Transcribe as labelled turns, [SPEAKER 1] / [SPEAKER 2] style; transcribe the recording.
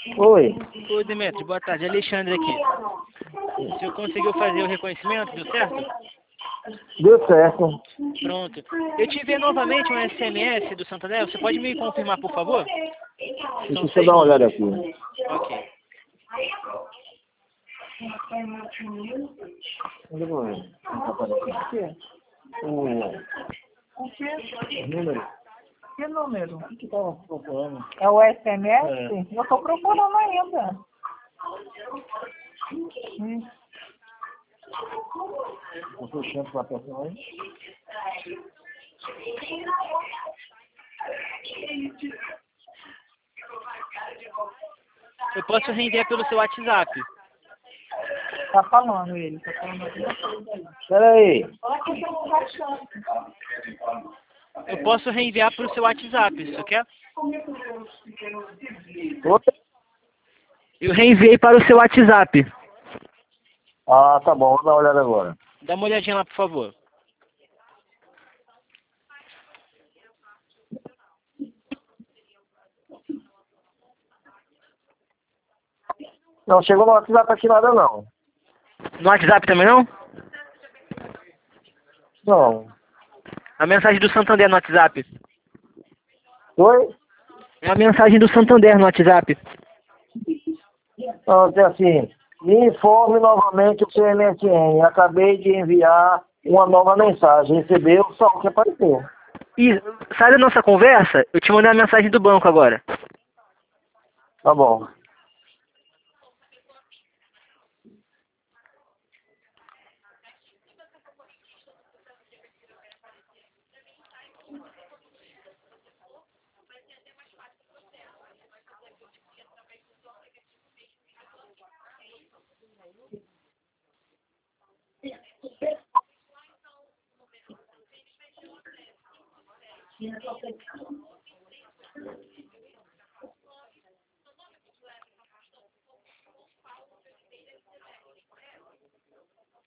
[SPEAKER 1] Oi.
[SPEAKER 2] Oi, Demetrio, boa tarde. Alexandre aqui. O senhor conseguiu fazer o reconhecimento, deu certo?
[SPEAKER 1] Deu certo.
[SPEAKER 2] Pronto. Eu te enviei novamente um SMS do Santander. Você pode me confirmar, por favor? São
[SPEAKER 1] Deixa eu
[SPEAKER 2] 6
[SPEAKER 1] dar uma olhada
[SPEAKER 2] números.
[SPEAKER 1] aqui.
[SPEAKER 2] Ok.
[SPEAKER 1] Onde eu vou ver? O número.
[SPEAKER 3] Que número?
[SPEAKER 1] O que estava procurando?
[SPEAKER 3] É o SMS?
[SPEAKER 1] É.
[SPEAKER 3] Eu estou procurando ainda.
[SPEAKER 1] Eu tô chamando para a pessoa aí.
[SPEAKER 2] Eu posso reenviar pelo seu WhatsApp.
[SPEAKER 3] Tá falando ele, tá falando alguma coisa aí.
[SPEAKER 1] Espera aí.
[SPEAKER 2] Eu posso reenviar para o seu WhatsApp, isso quer?
[SPEAKER 1] Oi?
[SPEAKER 2] Eu reenviei para o seu WhatsApp.
[SPEAKER 1] Ah, tá bom. Vou dar uma olhada agora.
[SPEAKER 2] Dá uma olhadinha lá, por favor.
[SPEAKER 1] Não, chegou no WhatsApp aqui nada não.
[SPEAKER 2] No WhatsApp também não?
[SPEAKER 1] Não.
[SPEAKER 2] A mensagem do Santander no WhatsApp.
[SPEAKER 1] Oi?
[SPEAKER 2] É a mensagem do Santander no WhatsApp.
[SPEAKER 1] Não, tem assim. Me informe novamente o seu MSN. Acabei de enviar uma nova mensagem. Recebeu só o que apareceu.
[SPEAKER 2] E sai da nossa conversa, eu te mandei a mensagem do banco agora.
[SPEAKER 1] Tá bom.